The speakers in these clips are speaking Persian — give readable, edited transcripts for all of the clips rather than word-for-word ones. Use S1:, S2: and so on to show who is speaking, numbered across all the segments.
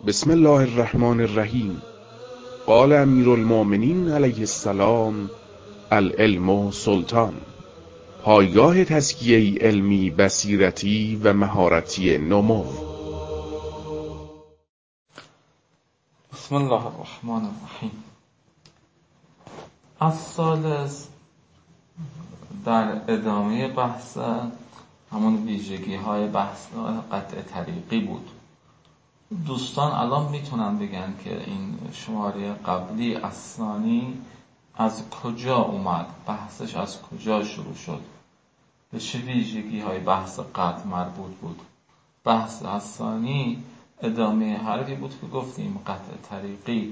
S1: بسم الله الرحمن الرحیم. قال امیر المؤمنین علیه السلام: العلم سلطان. پایگاه تزکیه علمی، بصیرتی و مهارتی نمو.
S2: بسم الله الرحمن الرحیم. الثالث، در ادامه بحث همون ویژگی های بحث قطع طریقی بود. دوستان الان میتونن بگن که این شماره قبلی الثانی از کجا اومد، بحثش از کجا شروع شد، به چه ویژگی های بحث قطع مربوط بود. بحث الثانی ادامه حرفی بود که گفتیم قطع طریقی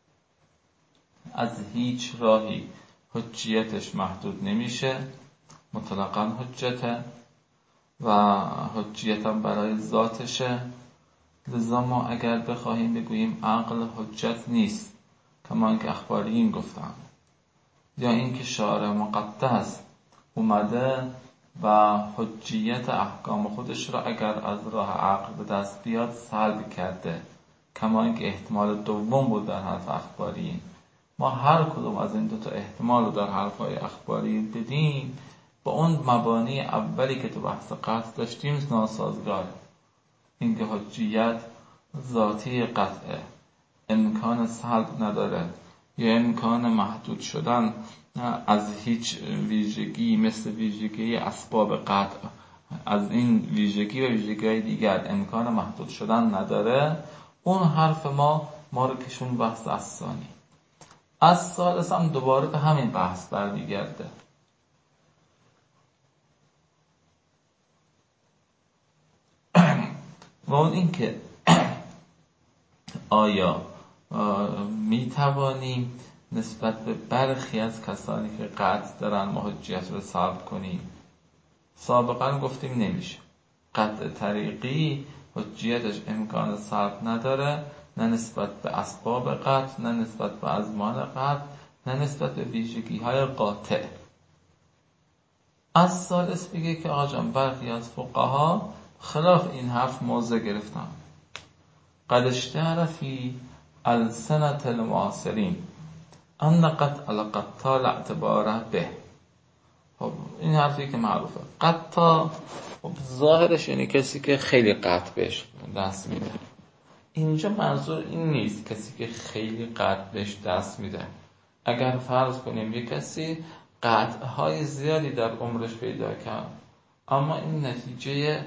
S2: از هیچ راهی حجیتش محدود نمیشه، مطلقاً حجته و حجیتم برای ذاتشه. لذا ما اگر بخواهیم بگوییم عقل حجت نیست، کما اینکه اخباریین گفتن، یا اینکه شارع مقدس اومده و حجیت احکام خودش را اگر از راه عقل به دست بیاد سلب کرده، کما اینکه احتمال دوم بود در حرف اخباریین. ما هر کدوم از این دوتا احتمال رو در حرفهای اخباری بدیم، با اون مبانی اولی که تو بحث قطع داشتیم ناسازگاره. اینکه حجیت ذاتی قطعه، امکان سلب نداره یا امکان محدود شدن از هیچ ویژگی مثل ویژگی اسباب قطع از این ویژگی و ویژگی دیگر امکان محدود شدن نداره، اون حرف ما رو کشون بحث الثانی. از ثالث هم دوباره به همین بحث برمیگرده. و اون این که آیا می توانیم نسبت به برخی از کسانی که قطع دارن ما حجیت رو سلب کنیم؟ سابقا گفتیم نمیشه. قطع طریقی حجیتش امکان سلب نداره، نه نسبت به اسباب قطع، نه نسبت به ازمان قطع، نه نسبت به ویژگی های قاطع. از ثالث بگه که آقا جان برخی از فقها خلاف این حرف موضع گرفتن. قد اشتهر فی السنة المعاصرین ان قطع القطاع لا اعتبار به. خب این حرفی که معروفه. قطاع خب ظاهرش یعنی کسی که خیلی قطع بهش دست میده. اینجا منظور این نیست کسی که خیلی قطع بهش دست میده. اگر فرض کنیم یک کسی قطعهای زیادی در عمرش پیدا کرد، اما این نتیجه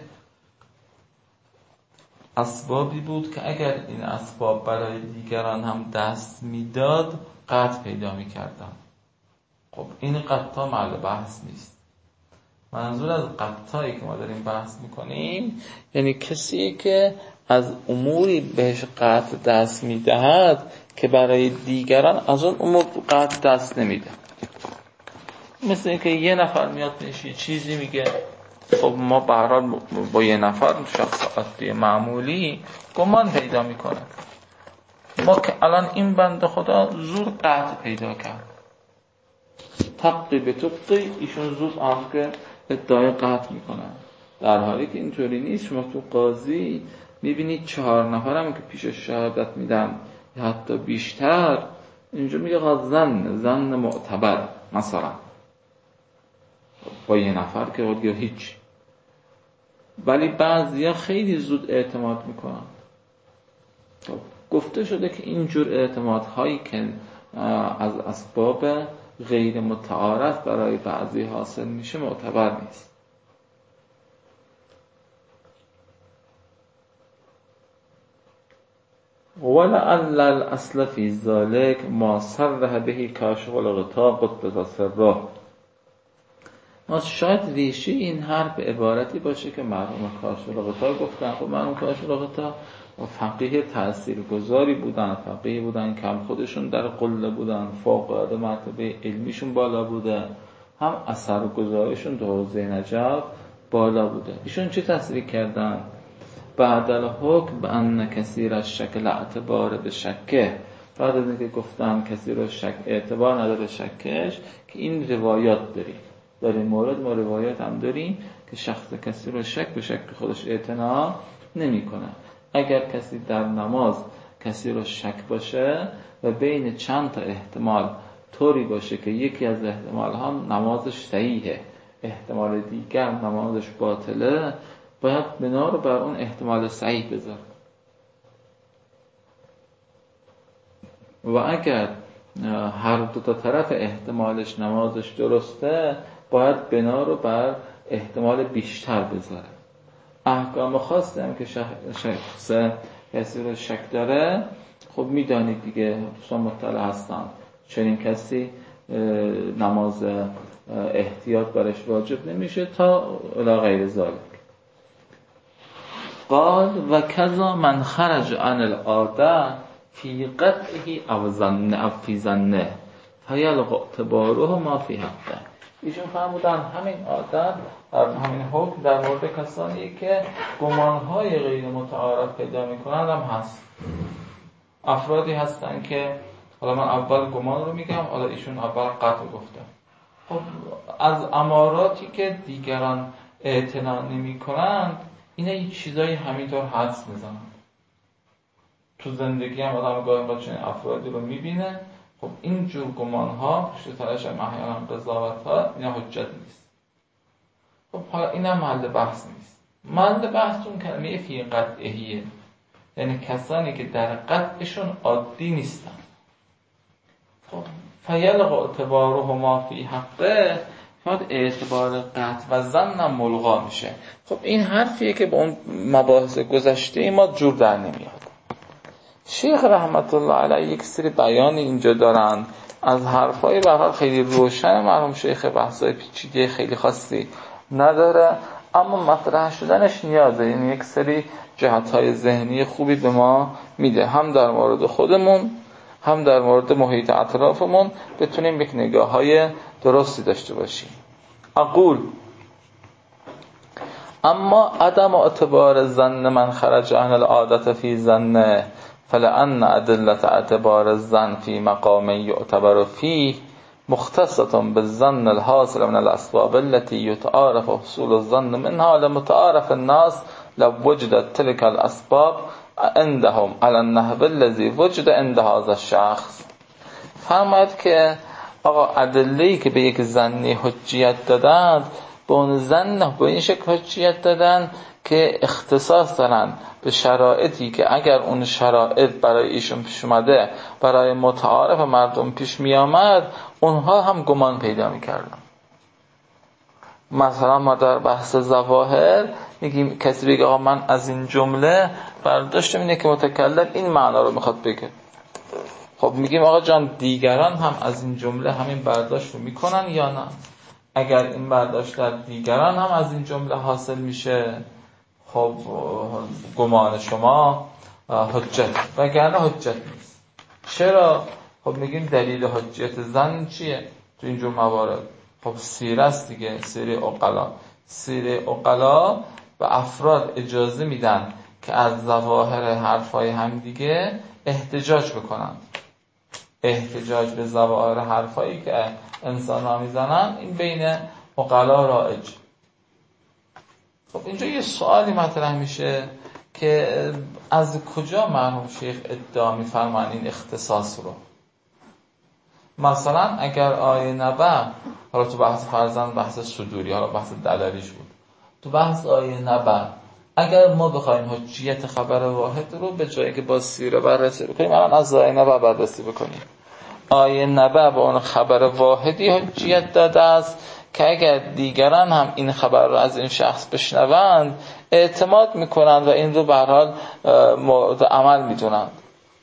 S2: اسبابی بود که اگر این اسباب برای دیگران هم دست میداد قطع پیدا میکردن. خب این قطع محل بحث نیست. منظور از قطعی که ما داریم بحث میکنیم یعنی کسی که از اموری بهش قطع دست میدهد که برای دیگران از اون امور قطع دست نمیده. مثل اینکه یه نفر میاد بهش یه چیزی میگه، خب ما به هر حال با یه نفر شخص عادی معمولی گمان پیدا میکنه. ما که الان این بنده خدا زور قطع پیدا کرد، تقی به تقی، ایشون زود که ادعای قطع میکنن، در حالی که اینطوری نیست. شما تو قاضی میبینید 4 نفر هم که پیش شهادت میدن یا حتی بیشتر، اینجا میگه زن معتبر مثلا با یه نفر که یا هیچ. ولی بعضیا خیلی زود اعتماد میکنن. گفته شده که اینجور اعتمادهایی که از اسباب غیر متعارف برای بعضی حاصل میشه معتبر نیست. ولعل الاصل فی ذلک ما صرح به کاشف الغطاء قطب سره. شاید ریشه این حرف عبارتی باشه که مرحوم کاشف الغطاء گفتن. خب مرحوم کاشف الغطاء فقیه تاثیرگذاری بودن، فقیه بودن که هم خودشون در قله بودن، فوق‌العاده مرتبه علمیشون بالا بوده، هم اثرگذاریشون در حوزه نجف بالا بوده. ایشون چه تصریح کردن؟ بعد الحکم بان کثیر الشک لا اعتبار به شکه. بعد از اینکه گفتن کسی رو شک اعتبار نداره شکش، که این روایات داریم. در این مورد ما روایات هم داریم که شخص کسی رو شک به شک خودش اعتنا نمی کنه. اگر کسی در نماز کسی رو شک باشه و بین چند تا احتمال طوری باشه که یکی از احتمال ها نمازش صحیحه، احتمال دیگر نمازش باطله، باید بنا رو بر اون احتمال صحیح بذاره. و اگر هر دو تا طرف احتمالش نمازش درسته، باید بنا رو بر احتمال بیشتر بذاره. احکام خاصی هم که شخص کسی رو شک داره، خب میدانید دیگه، دوستان مطلع هستن، چنین کسی نماز احتیاط برش واجب نمیشه تا الی غیر ذالک. قال و کذا من خرج عن العاده فی قطعه او ظن او فی ظنه فیلغ اعتباره ما فی حقه. ایشون فرمودن همین عادت، همین حکم در مورد کسانی که گمانهای غیر متعارف پیدا میکنند هم هست. افرادی هستن که حالا من اول گمان رو میگم، حالا ایشون اول قطع گفته. خب از اماراتی که دیگران اعتنا نمی کنند، اینا این چیزایی همینطور حدس میزنن. تو زندگی هم آدم گاهی با چنین افرادی رو میبینه. خب این جور گمانها پشت سرش هم احیانا قضاوت‌ها، اینا حجت نیست. خب حالا اینا محل بحث نیست. محل بحث اون کلمه فی قطعهیه، یعنی کسانی که در قطعشون عادی نیستن. خب فیلغ اعتباره ما فی حقه، فقط اعتبار قطع و ظن ملغا میشه. خب این حرفیه که با اون مباحث گذشته ما جور در نمیاد. شیخ رحمت الله علیه یک سری بیان اینجا دارن از حرفای به هر حال خیلی روشن مرحوم شیخ، بحثای پیچیده خیلی خاصی نداره، اما مطرح شدنش نیازه. این یک سری جهت‌های ذهنی خوبی به ما میده، هم در مورد خودمون هم در مورد محیط اطرافمون بتونیم یک نگاه‌های درستی داشته باشیم. اقول اما عدم اعتبار ظن من خرج عن العادة فی ظنه فلأن ادلة اعتبار الظن فی مقام یعتبر فیه مختصة بالظن الحاصل من الاسباب التي يتعارف حصول الظن منها لمتعارف الناس لو وجدت تلك الاسباب عندهم على النحو الذي وجد عند هذا الشخص. فرماید که آقا ادله‌ای که به یک ظنی حجیت دادند، به اون ظن به این شکل حجیت دادن که اختصاص دارن به شرایطی که اگر اون شرایط برای ایشون پیش اومده، برای متعارف مردم پیش می آمد، اونها هم گمان پیدا می کردن. مثلا ما در بحث ظواهر میگیم کسی بگه آقا من از این جمله برداشتم اینه که متکلم این معنا رو میخواد بگه. خب میگیم آقا جان دیگران هم از این جمله همین برداشت رو میکنن یا نه؟ اگر این برداشت در دیگران هم از این جمله حاصل میشه، خب گمان شما حجت، وگرنه حجت نیست. چرا؟ خب میگیم دلیل حجت ظن چیه تو این جور موارد؟ خب سیره است دیگه، سیره عقلا و افراد اجازه میدن که از ظواهر حرفای هم دیگه احتجاج بکنن. احتجاج به ظواهر حرفایی که انسان ها میزنن، این بین عقلا رایج. خب اینجا یه سوالی مطرح میشه که از کجا مرحوم شیخ ادعا میفرمان این اختصاص رو؟ مثلا اگر آیه نبأ، حالا تو بحث فرضاً بحث صدوری، حالا بحث دلالیش بود، تو بحث آیه نبأ اگر ما بخوایم حجیت خبر واحد رو به جایی که با سیره بررسی بکنیم، الان از آیه نبأ بررسی بکنیم. آیه نبأ با اون خبر واحدی حجیت داده است که اگر دیگران هم این خبر رو از این شخص بشنوند اعتماد میکنند و این رو به هر حال مورد عمل میدونند.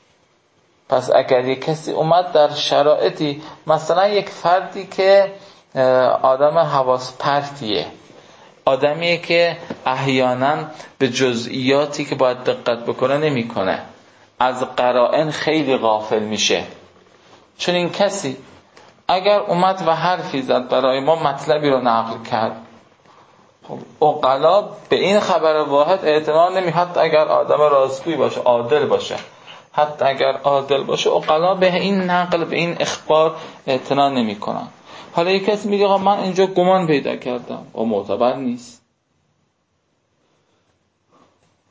S2: پس اگر یک کسی اومد در شرایطی، مثلا یک فردی که آدم حواس پرتیه، آدمیه که احیانا به جزئیاتی که باید دقت بکنه نمیکنه، از قرائن خیلی غافل میشه، چون این کسی اگر اومد و حرفی زد برای ما مطلبی رو نقل کرد، خب عقلا به این خبر واحد اعتماد نمی، حتی اگر آدم راستگویی باشه، عادل باشه، حتی اگر عادل باشه، عقلا به این نقل، به این اخبار اعتنا نمی کنن. حالا یک کسی میگه من اینجا گمان پیدا کردم، و معتبر نیست.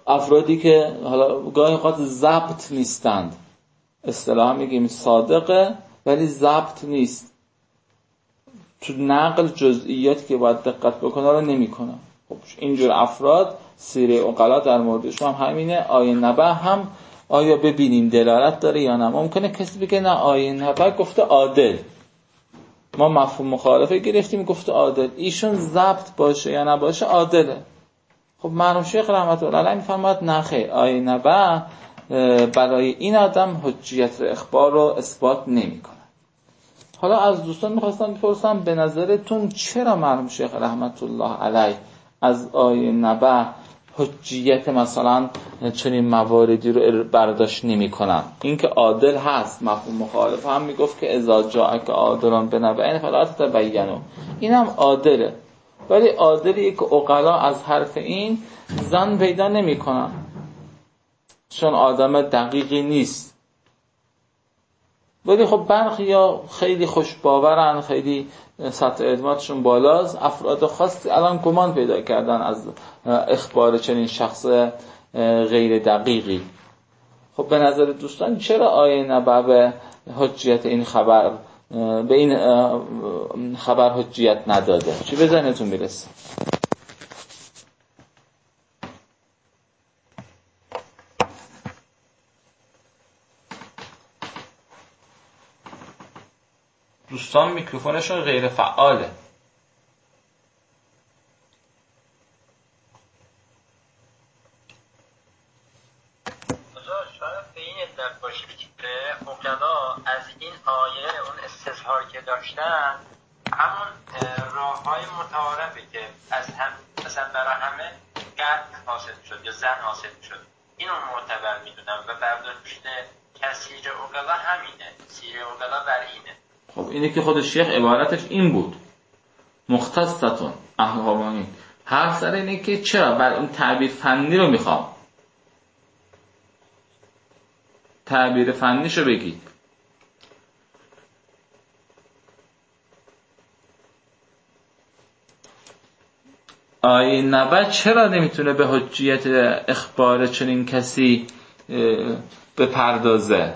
S2: افرادی که حالا گاهی اوقات ضبط نیستند، اصطلاحا میگیم صادقه ولی ضبط نیست، تو نقل جزئیاتی که باید دقت بکنه رو نمیکنه. خب اینجور افراد سیره عقلا در موردشون هم همینه. آیه نبأ هم آیا ببینیم دلالت داره یا نه. ممکنه کسی بگه نه آیه نبأ گفته عادل، ما مفهوم مخالفه گرفتیم گفته عادل، ایشون ضبط باشه یا نباشه عادله. خب مرحوم شیخ رحمت الله علیه میفرماد نه خیر، آیه نبأ برای این آدم حجیت اخبار رو اثبات نمیکنه. حالا از دوستان میخواستم بپرسم به نظرتون چرا مرحوم شیخ رحمت الله علیه از آیه نبأ حجیت مثلا چنین مواردی رو برداشت نمیکنن؟ این که عادل هست، مفهوم مخالف هم میگفت که اذا جاءک عادلان بنبأ فلا تتبینوا، اینم عادله، ولی عادلیه که عقلا از حرف این ظن پیدا نمیکنن چون آدم دقیقی نیست. ولی خب برخیا خیلی خوش باورن، خیلی سطح اعتمادشون بالاست، افراد خاصی الان گمان پیدا کردن از اخبار چنین شخص غیر دقیقی. خب به نظر دوستان چرا آیه نبأ به حجیت این خبر، به این خبر حجیت نداده؟ چی به ذهنتون میرسه؟ دوستان میکروفونشون غیر فعاله.
S3: شاید به این علت باشه که عقلا از این آیه اون استظهار که داشتن همون راه‌های متعارفه که از هم مثلا برای همه قطع حاصل شد یا زن حاصل شد، اینو معتبر میدونم و برداشت کثیر عقلا همینه، سیر عقلا بر اینه.
S2: خب اینه که خود شیخ عبارتش این بود، مختصتون احوامانی، حرف سر اینه که چرا بر اون تعبیر فنی رو میخوام، تعبیر فنیشو بگید. آیه نبأ چرا نمیتونه به حجیت اخبار چنین کسی بپردازه؟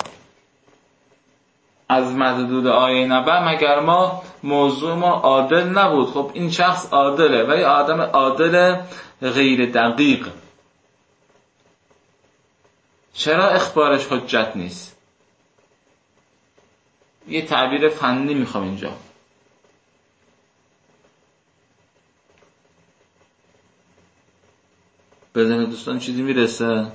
S2: از مدلول آیه نبأ مگر ما موضوع ما عادل نبود؟ خب این شخص عادله ولی آدم عادل غیر دقیق، چرا اخبارش حجت نیست؟ یه تعبیر فنی میخوام اینجا. بزنه دوستان چیزی میرسه؟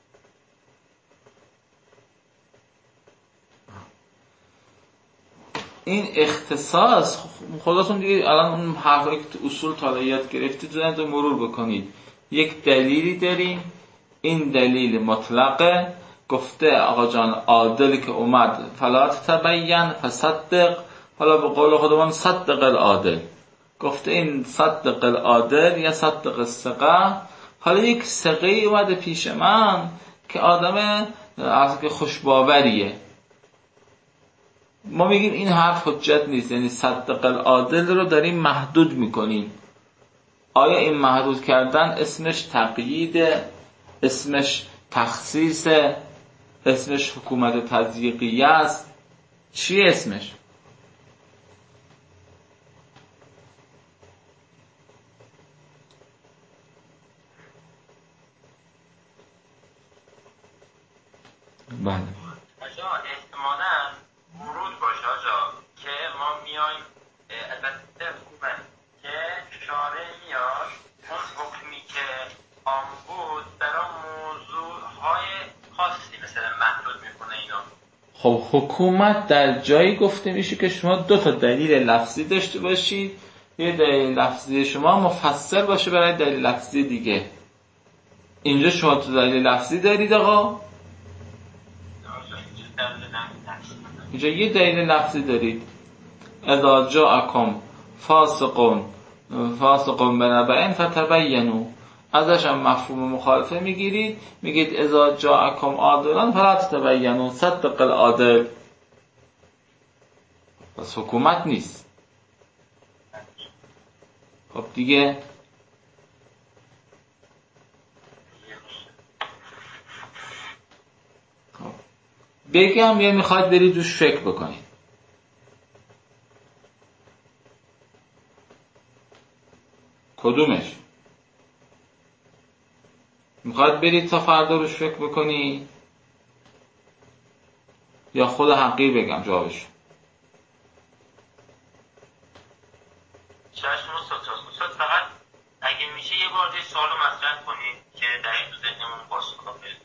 S2: این اختصاص خودتون دیگه الان اون حرفایی که تو اصول طالعیات گرفتید رو مرور بکنید. یک دلیلی داریم، این دلیل مطلقه، گفته آقا جان عادل که اومد فلا تتبین فصدق، حالا به قول خودمون صدق العادل، گفته این صدق العادل یا صدق الثقه. حالا یک ثقه اومده پیش من که آدم از که خوشباوریه، ما میگیم این حرف حجت نیست، یعنی صدق العادل رو داریم محدود میکنیم. آیا این محدود کردن اسمش تقییده، اسمش تخصیصه، اسمش حکومت تضییقیه است، چی اسمش؟ بله
S3: آجا احتمالاً ورود باشه آجا که ما میایم، البته خوبه که شارع میاد اون حکمی که عام بود برای موضوعهای خاصی مثلا محدود میکنه اینو.
S2: خب حکومت در جایی گفته میشه که شما دو تا دلیل لفظی داشته باشید، یه دلیل لفظی شما مفسر باشه برای دلیل لفظی دیگه. اینجا شما تو دلیل لفظی دارید آقا، اینجا یه دلیل لفظی دارید، اذا جاءکم فاسقون بنبأ فتبینوا، ازش هم مفهوم مخالفه میگیرید، میگید اذا جاءکم عادلان فلا تتبینوا صدق العادل. پس حکومت نیست. خب دیگه بگم یا میخواد برید روش فکر بکنید؟ کدومش؟ میخواد برید تا فردا روش فکر بکنید یا خود حقی بگم جوابش؟
S3: استاد فقط اگه میشه یه بار یه سوالو مطرح کنید که دقیق تو ذهنمون بازخواب بشه.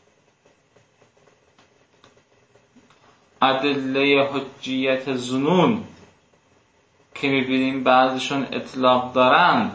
S2: ادله حجیت ظنون که میبینیم بعضشون اطلاق دارن،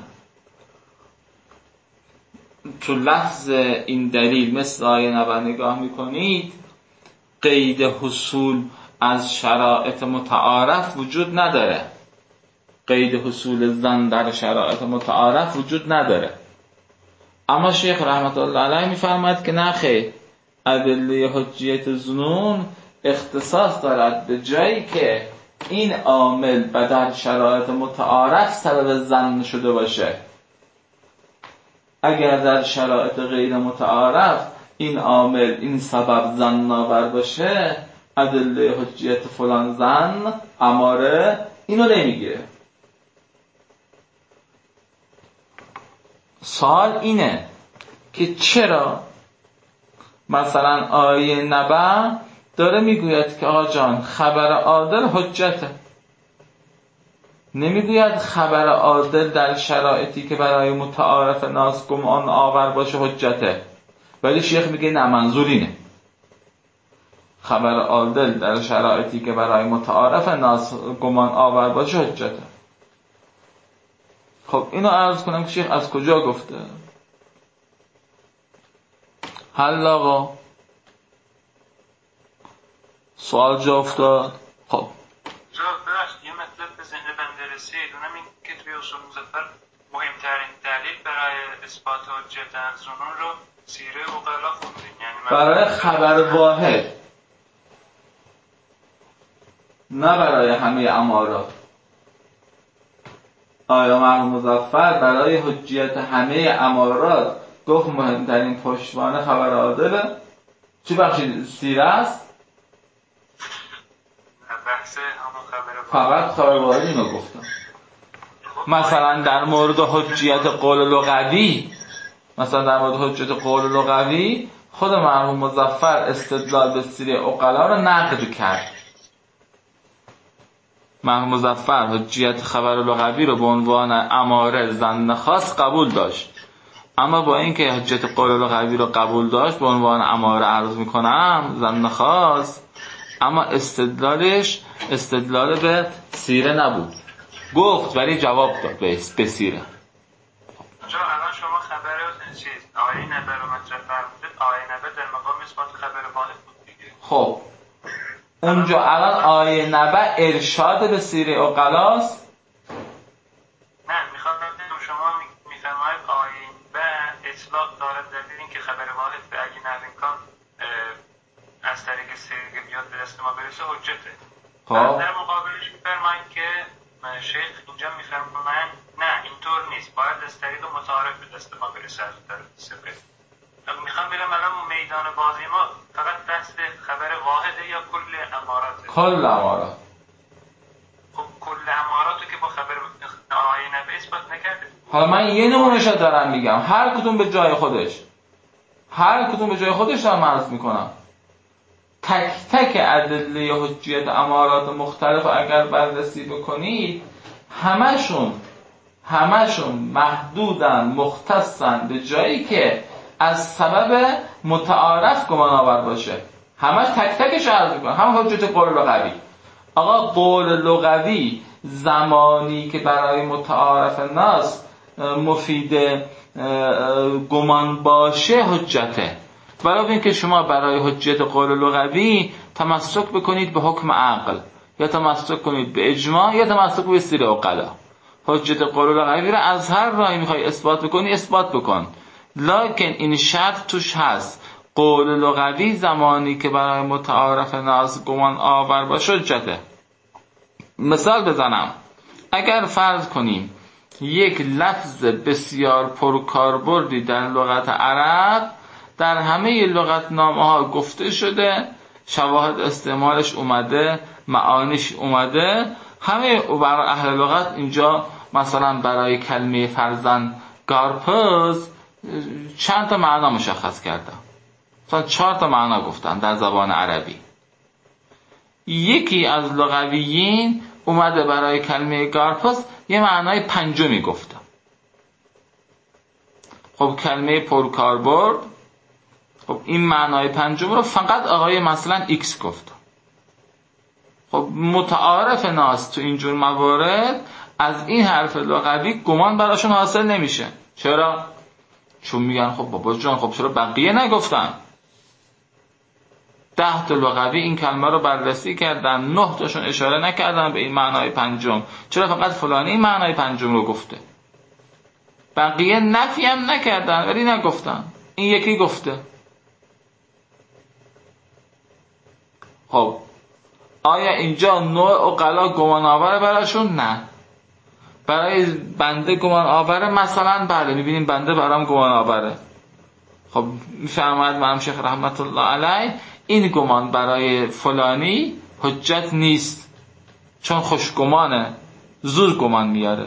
S2: تو لفظ این دلیل مثل آیه نبر نگاه میکنید، قید حصول از شرایط متعارف وجود نداره. قید حصول ظن در شرایط متعارف وجود نداره. اما شیخ رحمت الله علیه میفرماید که نه خیر، ادله حجیت ظنون اختصاص دارد به جایی که این عامل در شرایط متعارف سبب ظن شده باشه. اگر در شرایط غیر متعارف این عامل این سبب ظن آور باشه، ادله حجیت فلان ظن اماره اینو نمیگیره. سوال اینه که چرا مثلا آیه نبع داره میگوید که آقا جان خبر عادل حجته، نمیگوید خبر عادل در شرایطی که برای متعارف ناس گمان آور باشه حجته، ولی شیخ میگه نه منظور اینه خبر عادل در شرایطی که برای متعارف ناس گمان آور باشه حجته. خب اینو عرض کنم که شیخ از کجا گفته؟ حل آقا سوال جا افتاد. خب
S3: یه مطلب به ذهن بنده رسید، اونم این که توی اصول مظفر مهمترین دلیل برای اثبات حجت ظنون رو سیره عقلا خوندیم، یعنی
S2: برای خبر واحد نه برای همه امارات. آیا مرحوم مظفر برای حجیت همه امارات گفت مهمترین پشتوانه خبر عادله؟ چی بخشید سیره است؟
S3: بحث همون خبر
S2: فقط خبر واحد اینو گفتم. مثلا در مورد حجیت قول لغوی، مثلا در مورد حجیت قول لغوی خود مرحوم مظفر استدلال به سیره عقلا رو نقد کرد. مرحوم مظفر حجیت خبر لغوی رو به عنوان اماره ظن خاص قبول داشت، اما با اینکه حجیت قول لغوی رو قبول داشت به عنوان اماره عرض میکنم ظن خاص، اما استدلالش استدلال به سیره نبود. گفت ولی جواب داد به سیره.
S3: جا الان شما خبر آیه نبه رو مطرح فرمودید، آیه نبه در مقام اثبات خبر واحد بود دیگه.
S2: خب اونجا الان آیه نبه ارشاد به سیره عقلاست؟
S3: نه، میخوام بگم شما میفرمایید آیه نبه اطلاق دارد در این که خبر واحد به اگه نه امکان از طریق سیره بیاد به دست ما برسه حجته.
S2: خب
S3: در مقابلش میفرمایید که شیخ اینجا میفرمایند نه اینطور نیست، باید از طریق متعارف به دست ما برسه از طرف سیره. میخوام بگم الان میدان بازی ما فقط بحث خبر واحده یا کل اماراته؟
S2: کل امارات.
S3: خب کل اماراتو که با خبر آیه نبه اثبات نکرده.
S2: حالا من یه نمونهش دارم میگم، هر کدوم به جای خودش، هر کدوم به جای خودش دارم عرض میکنم. تک تک ادله حجیت امارات مختلف اگر بررسی بکنید همشون محدودن، مختصن به جایی که از سبب متعارف گمان آور باشه. همش تک تکش عرض میکنم. هم حجت قول لغوی، آقا قول لغوی زمانی که برای متعارف ناس مفید گمان باشه حجته، برای اینکه شما برای حجت قول لغوی تمسک بکنید به حکم عقل، یا تمسک کنید به اجماع، یا تمسک به سیره عقلا. حجت قول لغوی را از هر راهی میخوای اثبات بکنی اثبات بکن، لکن این شرط توش هست: قول لغوی زمانی که برای متعارف ناس گمان آور باشه حجته. مثال بزنم، اگر فرض کنیم یک لفظ بسیار پرکاربردی در لغت عرب در همه لغتنامه ها گفته شده، شواهد استعمالش اومده، معانیش اومده، همه برای اهل لغت اینجا مثلا برای کلمه فرزن گارپز چند تا معنا مشخص کردن، مثلا 4 تا معنا گفتن در زبان عربی. یکی از لغویین اومده برای کلمه گارپز یه معنای 5 گفته. خب کلمه پرکاربرد، خب این معنای 5 رو فقط آقای مثلا ایکس گفته. خب متعارف ناس تو اینجور موارد از این حرف لغوی گمان براشون حاصل نمیشه. چرا؟ چون میگن خب بابا جان خب چرا بقیه نگفتن؟ 10 تا لغوی این کلمه رو بررسی کردن، 9 تاشون اشاره نکردن به این معنای 5، چرا فقط فلانی این معنای 5 رو گفته؟ بقیه نفی هم نکردن ولی نگفتن، این یکی گفته. خب آیا اینجا نوع عقلا گمان آوره براشون؟ نه. برای بنده گمان آوره مثلا، بله میبینیم بنده برام گمان آوره. خب میفرماید امام شیخ رحمت الله علیه این گمان برای فلانی حجت نیست، چون خوشگمانه، زور گمان میاره.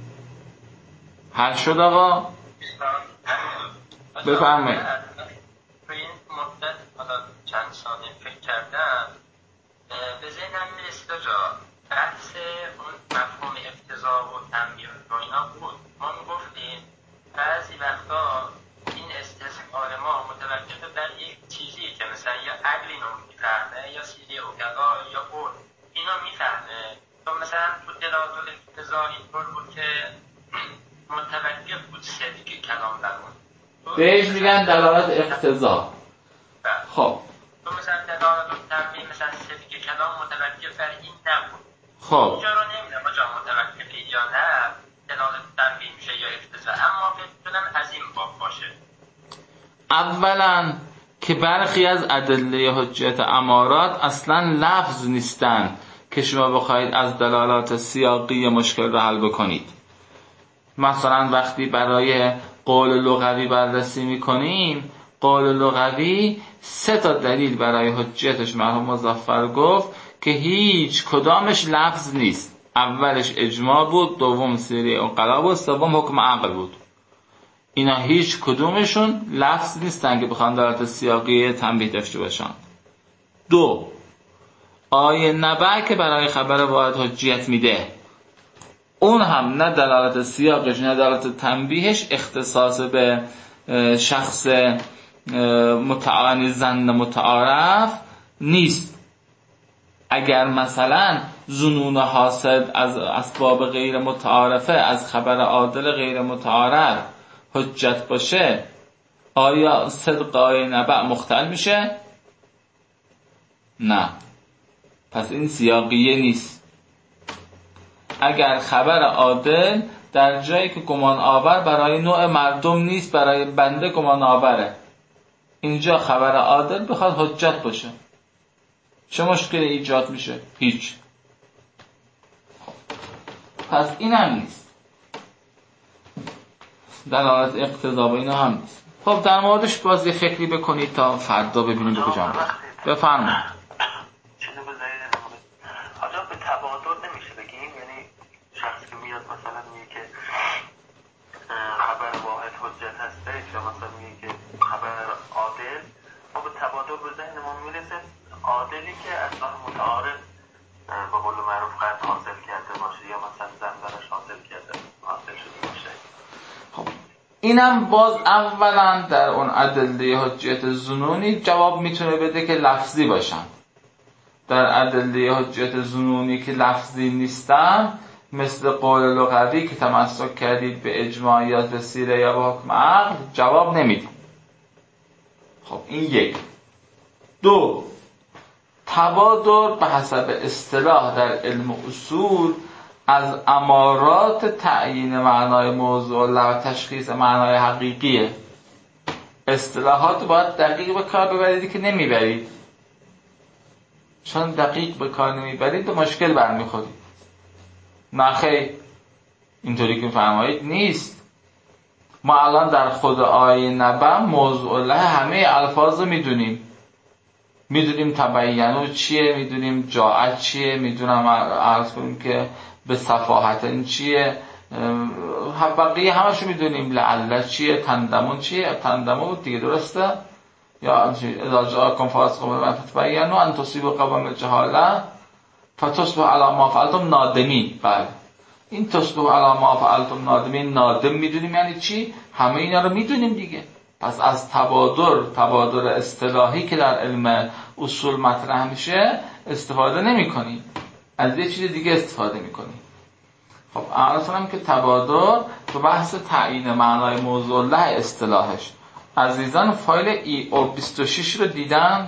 S2: حل شد آقا؟ بفرمایید.
S3: تو این مدت حالا چند ثانیه فکر کردم به ذهنم میرسید آجا بحث اون مفهوم اقتضا و تنبیه و اینا بود. ما میگفتیم بعضی وقتا این استظهار ما متوجه بر یک چیزی که مثلا یا عقل اینو میفهمه یا سیری اوکلا یا قول اینا میفهمه، تو مثلا تو دلالت الاقتضا اینطور بود که متوجه بود صدق کلام در اون،
S2: بهش میگن دلالت اقتضا. خب
S3: تو مثلا دلالت تنبیه مثلا صدق کلام متوجه بر این نبود.
S2: خب
S3: اینجا رو نمیدونم آجا متوجه یا نه دلالت تنبیه میشه یا اقتضا، اما فکر کنم از این باب باشه.
S2: اولا که برخی از ادله حجت امارات اصلا لفظ نیستن که شما بخواید از دلالات سیاقی مشکل رو حل بکنید. مثلا وقتی برای قول لغوی بررسی میکنیم، قول لغوی 3 تا دلیل برای حجتش مرحوم مظفر گفت که هیچ کدامش لفظ نیست. اولش اجماع بود، دوم سیری عقلا بود، سوم حکم عقل بود. اینا هیچ کدومشون لفظ نیستن که بخوان دلالت سیاقی تنبیه داشته باشن. 2 آیه نبع که برای خبر واحد حجیت میده، اون هم نه دلالت سیاقش نه دلالت تنبیهش اختصاص به شخص متعانی زن متعارف نیست. اگر مثلا ظنون حاصل از اسباب غیر متعارفه از خبر عادل غیر متعارف حجت باشه، آیا صدق آیه نبع مختل میشه؟ نه. پس این سیاقیه نیست. اگر خبر عادل در جایی که گمان آور برای نوع مردم نیست، برای بنده گمان آوره، اینجا خبر عادل بخواد حجت باشه، چه مشکلی ایجاد میشه؟ هیچ. پس این هم نیست. دلالت اقتضا و اینا هم نیست. خب در موردش باز یه فکری بکنید تا فردا ببینید به کجا میرسه. بفرمایید.
S4: آجا به تبادر نمیشه بگیم؟ یعنی شخصی که میاد مثلا میگه که خبر واحد حجت هسته یا مثلا میگه که خبر عادل، ما به تبادر به ذهنمون میرسه عادلی که از راه متعارف به قول معروف قد حاصل کرده باشه یا مثلا زن براش حاصل شده باشه.
S2: خب اینم باز اولا در اون ادله حجت ظنونی جواب میتونه بده که لفظی باشن. در ادله حجت ظنونی که لفظی نیستن، مثل قول لغوی که تمسک کردید به اجماع یا به سیره یا به حکم عقل، جواب نمیده. خب این 1. 2 تبادر به حسب اصطلاح در علم اصول از امارات تعیین معنای موضوع و تشخیص معنای حقیقیه. اصطلاحات باید دقیق به کار ببرید که نمیبرید، چون دقیق به کار نمیبرید به مشکل برمیخورید. نخیر، اینطوری که فرمایید نیست. ما الان در خود آیه نبع موضوع له همه الفاظ رو میدونیم، میدونیم تبینو چیه، میدونیم جاعت چیه، میدونم عرض کنیم که به صفاحت این چیه، بقیه همشو میدونیم. لعل چیه، تندمون چیه، تندمون دیگه درسته، یا اذا جاءکم فاسق بنبأ فتبینوا ان تصیبوا قوما بجهاله فتصبحوا علی ما فعلتم نادمین. بله، این تصبحوا علی ما فعلتم نادمین، نادم میدونیم یعنی چی، همه اینا رو میدونیم دیگه. پس از تبادر اصطلاحی که در علم اصول مطرح میشه استفاده نمی‌کنیم، از یه چیز دیگه استفاده می‌کنیم. خب عرض کنم که تبادر تو بحث تعیین معنای موضوع له اصطلاحش. عزیزان فایل EO26 رو دیدن؟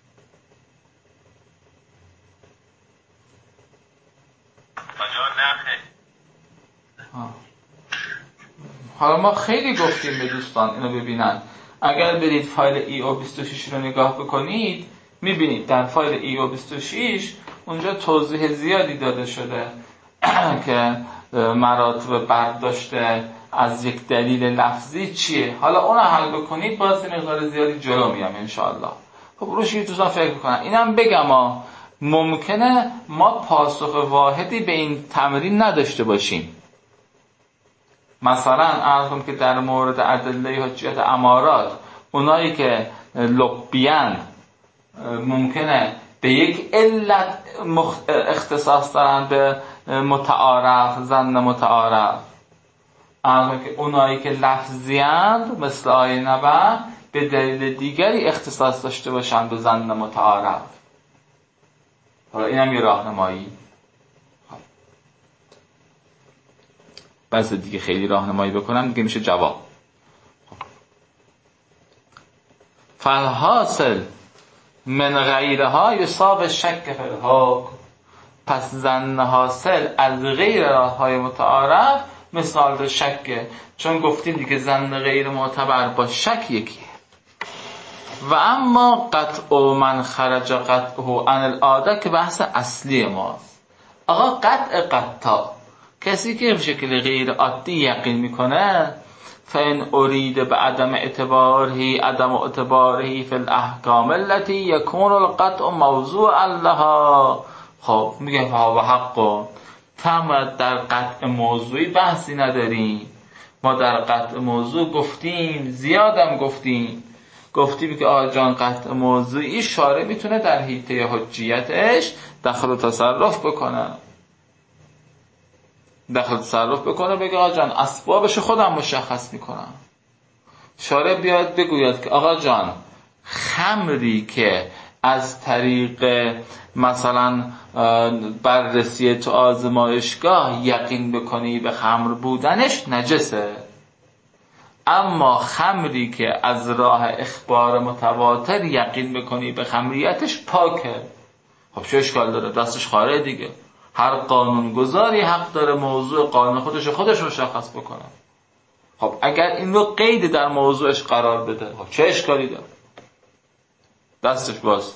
S2: حالا ما خیلی گفتیم به دوستان اینو ببینن. اگر برید فایل EO26 رو نگاه بکنید میبینید در فایل EO26 اونجا توضیح زیادی داده شده که مراتب برداشت از یک دلیل لفظی چیه. حالا اون رو حل بکنید باز مقدار زیادی جلو میام انشاءالله. خب روش یه دوستان فکر کنن. اینم بگم ممکنه ما پاسخ واحدی به این تمرین نداشته باشیم. مثلا عرض کنم که در مورد ادله حجیت امارات اونایی که لبیان ممکنه به یک علت اختصاص دارن به متعارف، ظن متعارف. عرض کنم که اونایی که لفظیاند مثل آیه نبع به دلیل دیگری اختصاص داشته باشن به ظن متعارف. حالا اینم یه راهنمایی. بس دیگه خیلی راهنمایی بکنم دیگه میشه جواب. فالحاصل من غیرها یصاب شک فی الحکم. پس ظن حاصل از غیر راههای متعارف مثال شکه، چون گفتیم دیگه ظن غیر معتبر با شک یکیه. و اما قطع من خرج قطعه عن العاده که بحث اصلی ماست. آقا قطع کسی که به شکل غیر عادی یقین میکنه فإن أريد بعدم اعتباره عدم اعتباره فی الاحکام التي يكون القطع موضوعا لها. خب میگه ها و حق تمام در قطع موضوعی بحثی نداریم. ما در قطع موضوع گفتیم، زیادم گفتیم که آقا جان قطع موضوعی شارع میتونه در حیطه حجیتش دخل و تصرف بکنه. بگه آقا جان اسبابش خودم مشخص میکنم. شارع بیاد بگوید که آقا جان خمری که از طریق مثلا بررسی تو آزمایشگاه یقین بکنی به خمر بودنش نجسه، اما خمری که از راه اخبار متواتر یقین بکنی به خمریتش پاکه. خب چه اشکال داره؟ دستش خاره دیگه. هر قانون گذاری حق داره موضوع قانون خودش مشخص بکنه. خب اگر این رو قید در موضوعش قرار بده خب چه اشکالی داره؟ دستش باز.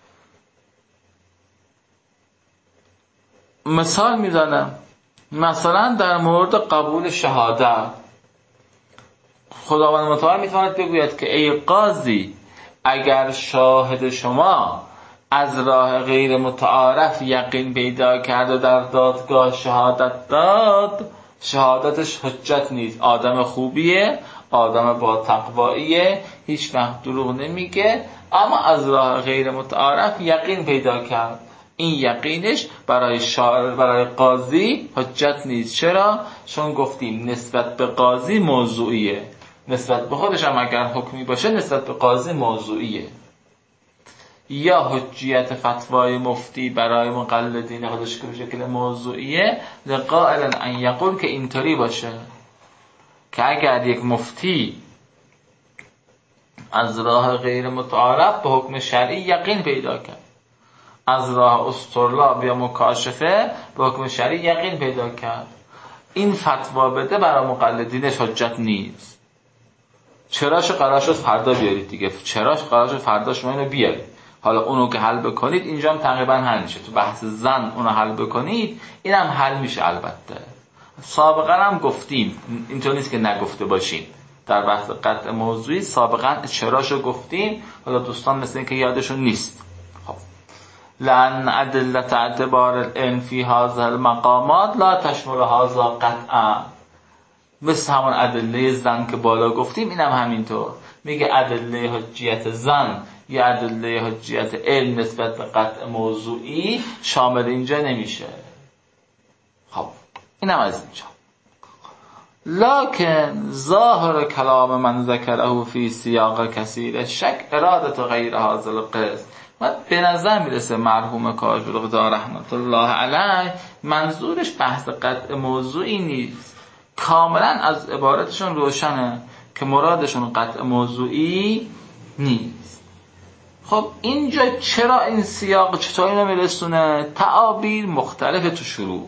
S2: مثال میزنم، مثلا در مورد قبول شهادت خداوند متعال میتواند بگوید که ای قاضی اگر شاهد شما از راه غیر متعارف یقین پیدا کرد و در دادگاه شهادت داد، شهادتش حجت نیست، آدم خوبیه، آدم با تقواییه، هیچ وقت دروغ نمیگه، اما از راه غیر متعارف یقین پیدا کرد، این یقینش برای قاضی حجت نیست. چرا؟ چون گفتیم نسبت به قاضی موضوعیه، نسبت به خودش هم اگر حکمی باشه نسبت به قاضی موضوعیه. یا حجیت فتوای مفتی برای مقلدین خودش که به شکل موضوعیه لقائل ان یقول که اینطوری باشه که اگر یک مفتی از راه غیر متعارف به حکم شرعی یقین پیدا کرد، از راه استرلاب یا مکاشفه به حکم شرعی یقین پیدا کرد، این فتوا بده برای مقلدینش حجت نیست. چراش قرار شد فردا بیارید دیگه، چراش قرار شد فردا شما اینو بیارید. حالا اونو که حل بکنید اینجا هم تقریبا حل میشه. تو بحث زن اونو حل بکنید اینم حل میشه. البته سابقا هم گفتیم، اینطور نیست که نگفته باشیم، در بحث قطع موضوعی سابقا چراشو گفتیم. حالا دوستان مثل این که یادشون نیست لأن ادلت اعتبار العلم فی هذه المقامات لا تشمل هذا قطعا. مثل همون ادله زن که بالا گفتیم، اینم همینطور میگه ادله حجیت زن یا ادله حجیت علم نسبت به قطع موضوعی شامل اینجا نمیشه. خب اینم از اینجا. لكن ظاهر کلام من ذکره فی سیاق کثیر شک ارادت غیر هذا القسم. و به نظر میرسه مرحوم کاشف‌الغطا رحمت الله علیه منظورش بحث قطع موضوعی نیست، کاملا از عبارتشون روشنه که مرادشون قطع موضوعی نیست. خب اینجا چرا این سیاق چطور اینو میرسونه؟ تعابیر مختلف تو شروع.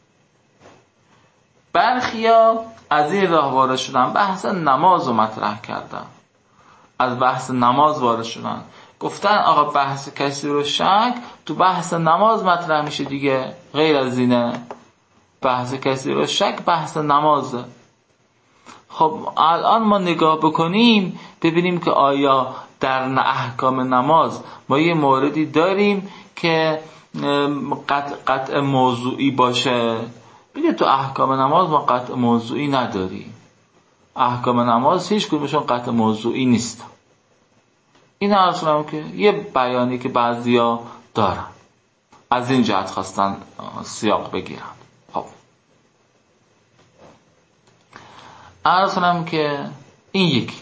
S2: برخیا از این راه وارد شدن، بحث نماز رو مطرح کردن، از بحث نماز وارد شدن، گفتن آقا بحث کثیر و شک تو بحث نماز مطرح میشه دیگه، غیر از اینه. بحث کثیر و شک بحث نمازه. خب الان ما نگاه بکنیم ببینیم که آیا در احکام نماز ما یه موردی داریم که قطع موضوعی باشه؟ بگه تو احکام نماز ما قطع موضوعی نداریم. احکام نماز هیچ کدومشون قطع موضوعی نیست. این اصلا که یه بیانی که بعضیا دارن، از این جهت خواستن سیاق بگیرن. خب عرض کنم که این یکی.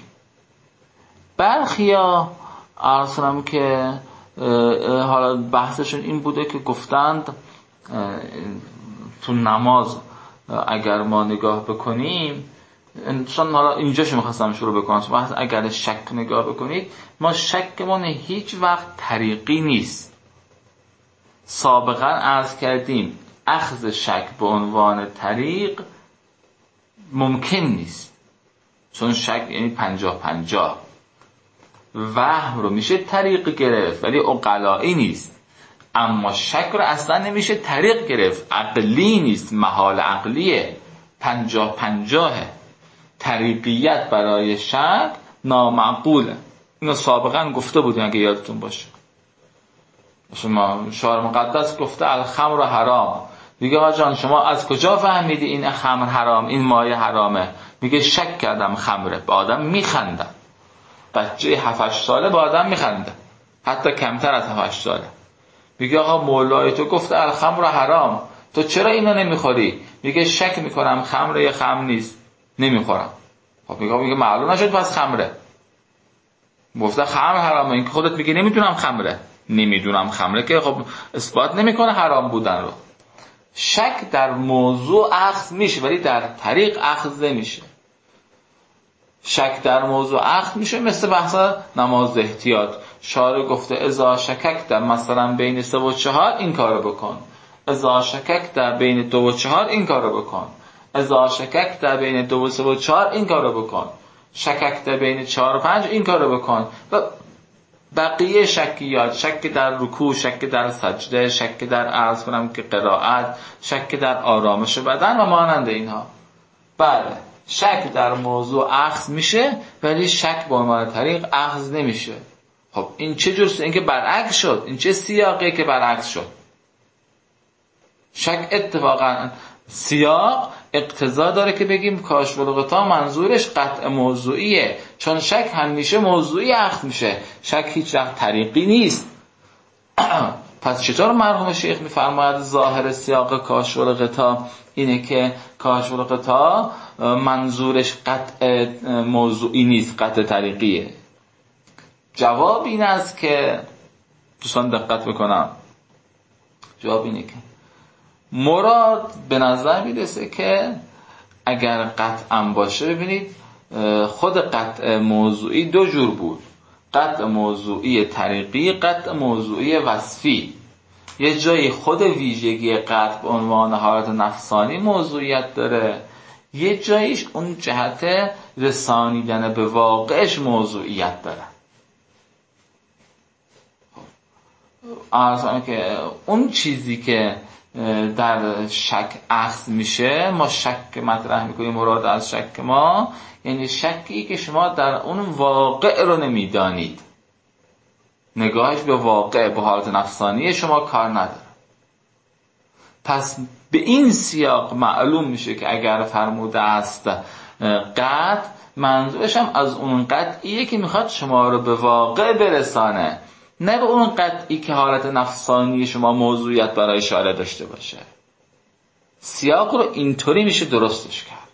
S2: برخیا عرض کنم که حالا بحثشون این بوده که گفتند تو نماز اگر ما نگاه بکنیم، چون حالا اینجاشو میخواستم شروع بکنم، بحث اگر شک نگاه بکنید، ما شکمون هیچ وقت طریقی نیست. سابقا عرض کردیم اخذ شک به عنوان طریق ممکن نیست، چون شک یعنی 50-50. وهم رو میشه طریق گرفت ولی عقلایی نیست، اما شک رو اصلا نمیشه طریق گرفت، عقلی نیست، محال عقلیه، 50-50. طریقیت برای شک نامعقوله. اینو سابقا گفته بودیم اگه یادتون باشه. شما شارع مقدس گفته الخمر حرام. میگه آقا جان شما از کجا فهمیدی این خمر حرام، این مایه حرامه؟ میگه شک کردم خمره. به آدم میخندن، بچه 7-8 ساله به آدم میخنده، حتی کمتر از 7-8 ساله. میگه آقا مولای تو گفته الخمر حرام، تو چرا اینو نمیخوری؟ میگه شک میکنم خمره یا خمر نیست، نمیخورم. خب میگه معلوم نشد پس خمره. گفته خمر حرامه، این که خودت میگی نمیدونم خمره. نمیدونم خمره که خب اثبات نمیکنه حرام بودن رو. شک در موضوع اخذ میشه ولی در طریق اخذ نمیشه. شک در موضوع اخذ میشه مثل بحث نماز احتیاط. شارع گفته اذا شکک در مثلا بین 3 و 4 این کارو بکن، اذا شکک در بین 2 و 4 این کارو بکن، اذا شکک در بین 2 و 3 و 4 این کارو بکن، شکک در بین 4 و 5 این کارو بکن. و بقیه شکیات، شک در رکوع، شک در سجده، شک در عرض کنم که قرائت، شک در آرامش بدن و مانند اینها. بله شک در موضوع اخذ میشه ولی شک به عنوان طریق اخذ نمیشه. خب این چه جور این که برعکس شد؟ این چه سیاقی که برعکس شد؟ شک اتفاقا سیاق اقتضا داره که بگیم کاشف‌الغطا منظورش قطع موضوعیه، چون شک همیشه موضوعی اخذ میشه، شک هیچ وقت طریقی نیست. پس چطور مرحوم شیخ میفرماید ظاهر سیاق کاشف‌الغطا اینه که کاشف‌الغطا منظورش قطع موضوعی نیست، قطع طریقیه؟ جواب این است که دوستان دقت بکنم، جواب اینه که مراد به نظر میرسه که اگر قطعا باشه، ببینید خود قطع موضوعی 2 جور بود، قطع موضوعی طریقی، قطع موضوعی وصفی. یه جایی خود ویژگی قطع به عنوان حالت نفسانی موضوعیت داره، یه جاییش اون جهت رسانیدن به واقعش موضوعیت داره. عرض که اون چیزی که در شک اخذ میشه، ما شک مطرح میکنیم، مراد از شک ما یعنی شکی که شما در اون واقع رو نمیدانید. نگاهش به واقع، به حالت نفسانی شما کار نداره. پس به این سیاق معلوم میشه که اگر فرموده است قطع، منظورش هم از اون قطعیه که میخواد شما رو به واقع برسانه، نه به اون قطعی که حالت نفسانی شما موضوعیت برای اشاره داشته باشه. سیاق رو اینطوری میشه درستش کرد.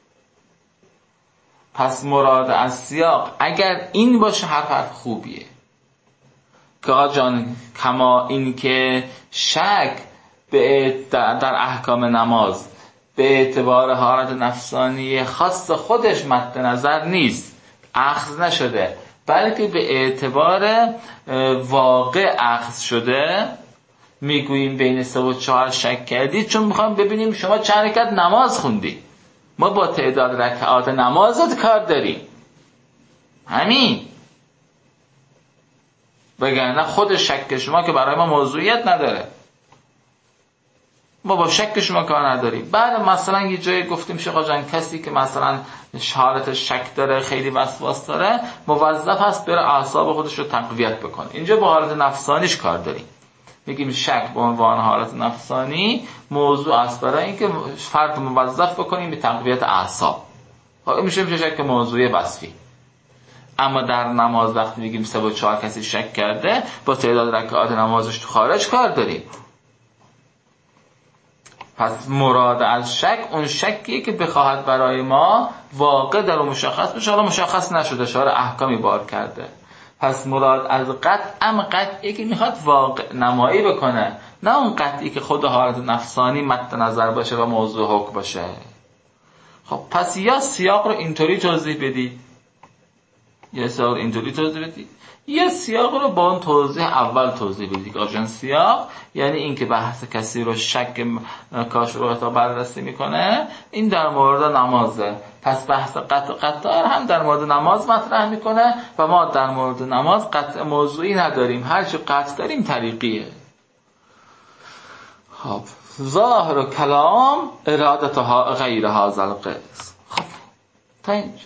S2: پس مراد از سیاق اگر این باشه حرف خوبیه که آقا جان، کما این که شک در احکام نماز به اعتبار حالت نفسانی خاص خودش مد نظر نیست، اخذ نشده، بلکه به اعتبار واقع اخذ شده. میگوییم بین 3 و 4 شک کردید چون میخوایم ببینیم شما چند رکعت نماز خوندی. ما با تعداد رکعات نمازت کار داریم، همین. وگرنه خود شک شما که برای ما موضوعیت نداره، ما با شک شما کار نداریم. بعد مثلا یه جایی گفتیم شیخ جان کسی که مثلا حالت شک داره، خیلی وسواس داره، موظف هست بره اعصاب خودش رو تقویت بکنه. اینجا با حالت نفسانیش کار داریم، میگیم شک به عنوان حالت نفسانی موضوع است برای اینکه فرد موظف بکنیم به تقویت اعصاب. میشه شک موضوعی وصفی. اما در نماز وقتی میگیم 3 و 4 کسی شک کرده، با تعداد رکعات نمازش تو خارج کار داریم. پس مراد از شک اون شکیه که بخواهد برای ما واقع در اون مشخص بشه، حالا مشخص نشده، شاره احکامی بار کرده. پس مراد از قطع قطعی که میخواد واقع نمایی بکنه، نه اون قطعی که خود حالت نفسانی مد نظر باشه و موضوع حکم باشه. خب پس یا سیاق رو اینطوری توضیح بدید، یا سیاق رو با اون توضیح اول توضیح بدید. آجان سیاق یعنی این که بحث کسی رو شک کاشف بررسی میکنه، این در مورد نمازه. پس بحث قطع هم در مورد نماز مطرح میکنه و ما در مورد نماز قطع موضوعی نداریم، هرچی قطع داریم طریقیه. خب ظاهر و کلام ارادتها غیر هذا القسم. خب تا اینجا.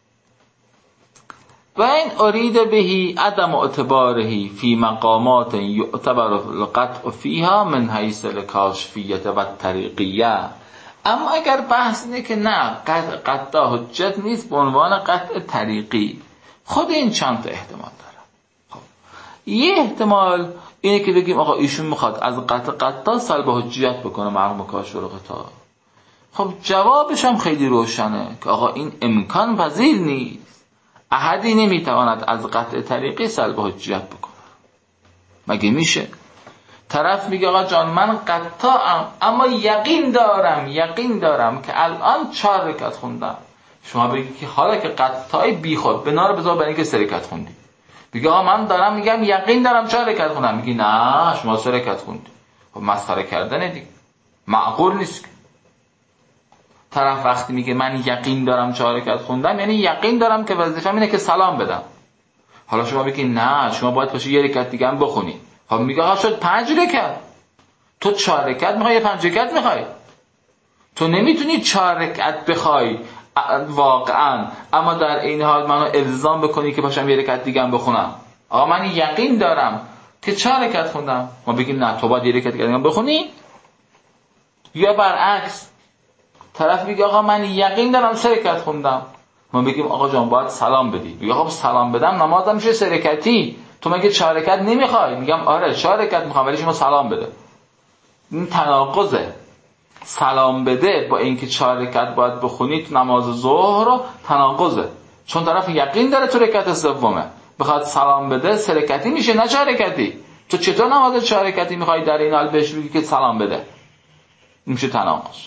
S2: و این ارید بهی عدم اعتباره فی مقامات یعتبر القطع فیها من حیث الکاشفیت و طریقیه. اما اگر بحث اینه که نه قطع حجت نیست به عنوان قطع طریقی، خود این چند تا احتمال داره. خب یه احتمال اینه که بگیم آقا ایشون میخواد از قطع سلب حجیت بکنه مرحوم کاشف القطع. خب جوابش هم خیلی روشنه که آقا این امکان پذیر نیست، احدی نمیتواند از قطع طریقی سلب حجیت بکنه. مگه میشه؟ طرف میگه آقا جان من قطعم اما یقین دارم که الان 4 رکعت خوندم. شما بگی که حالا که قطعی بی خود بنا رو بذار برای اینکه 3 رکعت خوندی. بگه آقا من دارم میگم یقین دارم 4 رکعت خوندم. میگی نه شما 3 رکعت خوندی. خب مسخره کردنه دیگه، معقول نیست. طرف وقتی میگه من یقین دارم 4 رکعت خوندم یعنی یقین دارم که وظیفه‌م اینه که سلام بدم. حالا شما بگی نه شما باید باشه 1 رکعت دیگه هم بخونی. خب میگه آقا شد 5 رکعت، تو 4 رکعت میخوای یا 5 رکعت میخوای؟ تو نمیتونی 4 رکعت بخوای واقعا، اما در این حال منو الزام بکنی که باشم 1 رکعت دیگه هم بخونم. آقا من یقین دارم که 4 رکعت خوندم. ما بگیم نه تو باید 1 رکعت دیگه هم بخونی. یا برعکس طرف میگه آقا من یقین دارم 3 رکعت خوندم. ما بگیم آقا جان باید سلام بدی. میگه خب سلام بدم نمازم میشه 3 رکعتی، تو مگه 4 رکعت نمیخوای؟ میگم آره 4 رکعت میخوام ولی شما سلام بده. این تناقضه. سلام بده با اینکه 4 رکعت باید بخونی تو نماز ظهر تناقضه، چون طرف یقین داره تو رکعت سومه بخواد سلام بده 3 رکعتی میشه نه 4 رکعتی. تو چطور نماز 4 رکعتی میخوای در این حال بهش بگی که سلام بده؟ میشه تناقض.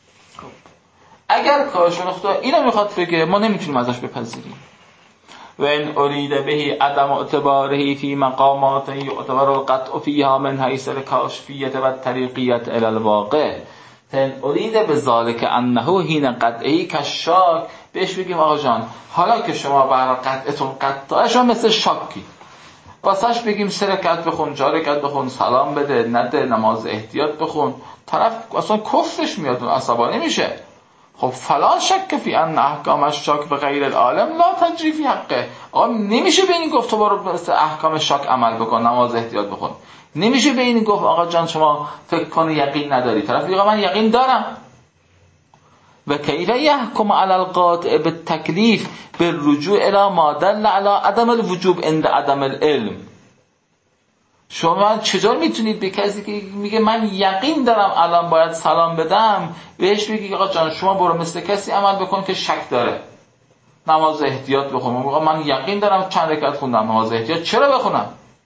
S2: اگر کاشف القطع اینو میخواد بگه ما نمیتونیم ازش بپذیریم. و این ارید بهی عدم اعتباره فی مقامات یعتبر القطع فیها من حیث الکاشفیت و طریقیت الی الواقع. تن ارید بذالک انه حین قطعی کشاک. بهش بگیم آقا جان حالا که شما برای قطعتون قطعه شما مثل شاکی، واسش بگیم 3 رکعت بخون 4 رکعت بخون سلام بده نده نماز احتیاط بخون، طرف اصلا کفرش میاد عصبانی میشه. خب فلا شک فی ان احکام الشاک به غیر العالم لا تجری فی حقه. آقا نمیشه به این گفت تو برو مثل احکام شاک عمل بکن، نماز احتیاط بخون. نمیشه به این گفت آقا جان شما فکر کن یقین نداری. طرف میگه من یقین دارم. و کیف یحکم علی القاطع بالتکلیف بالرجوع الی ما دل علی عدم الوجوب عند عدم العلم. شما چطور میتونید به کسی که میگه من یقین دارم الان باید سلام بدم بهش بگی آقا جان شما برو مثل کسی عمل بکن که شک داره، نماز احتیاط بخون. آقا من یقین دارم چند رکعت خوندم، نماز احتیاط چرا بخونم؟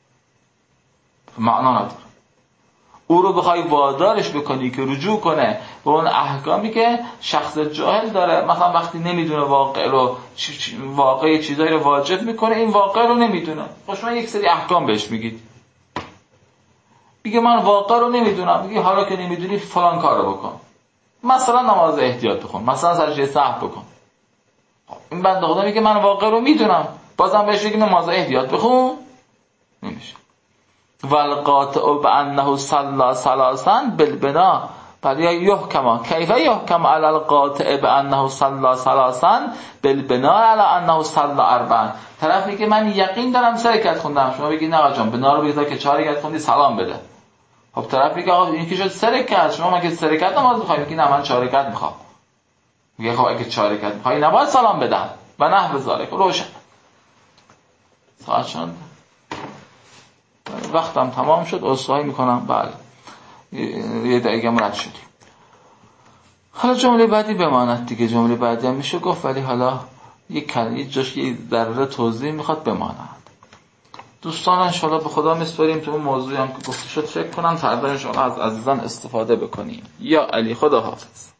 S2: معنا نداره. او رو بخوای وادارش بکنی که رجوع کنه به اون احکامی که شخص جاهل داره، مثلا وقتی نمیدونه واقع چیزایی رو واجب میکنه، این واقع رو نمیدونه. خب شما یک سری احکام بهش میگید، میگه من واقع رو نمیدونم، میگه حالا که نمیدونی فلان کار رو بکن، مثلا نماز احتیاط بخون، مثلا سجده سهو بکن. این بنده خدا میگه من واقع رو میدونم، بازم بهش بگیم نماز احتیاط بخون، نمیشه. والقاطع بانه صلى ثلاثا بالبناء بل يحكم كيف يحكم على القاطع بانه صلى ثلاثا بالبناء على انه صلى اربعا. طرف میگه من یقین دارم 3 رکعت خوندم، شما بگید نه آقا جان بنا رو بگید که 4 رکعت خوندی سلام بده. خب طرف میگه آقا این که شد 3 رکعت، شما مگه 3 رکعت نماز میخوای؟ میگی نه من 4 رکعت میخوام. میگه خب اگه 4 رکعت میخوای نباید سلام بدم و نحو ذالک. روشن. ساعت چند؟ وقتم تمام شد، عذرخواهی میکنم. بله یه دقیقه رد شدیم. حالا جمله بعدی بماند دیگه. جمله بعدی هم میشه گفت ولی حالا یک جاش یه ذره توضیح میخواد بماند. دوستان انشاءالله به خدا میسپاریم تو اون موضوعی هم که گفته شد فکر کنم فردا انشاءالله از عزیزان استفاده بکنیم. یا علی خدا حافظ.